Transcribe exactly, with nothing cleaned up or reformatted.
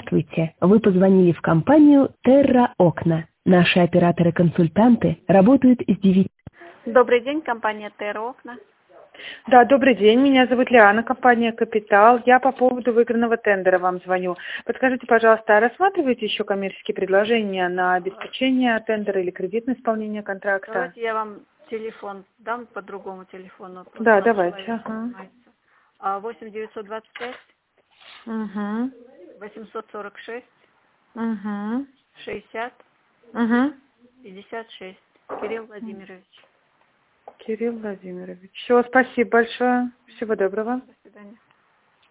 Здравствуйте! Вы позвонили в компанию Terra Окна. Наши операторы-консультанты работают с девяти. Добрый день, компания Terra Окна. Да, добрый день. Меня зовут Лиана, компания «Капитал». Я по поводу выигранного тендера вам звоню. Подскажите, пожалуйста, а рассматриваете еще коммерческие предложения на обеспечение тендера или кредитное исполнение контракта? Давайте я вам телефон дам по другому телефону. Да, давайте. Ага. восемь девятьсот двадцать пять Угу. восемьсот сорок шесть Угу. шестьдесят Угу. пятьдесят шесть. Кирилл Владимирович. Кирилл Владимирович. Все, спасибо большое. Всего доброго. До свидания.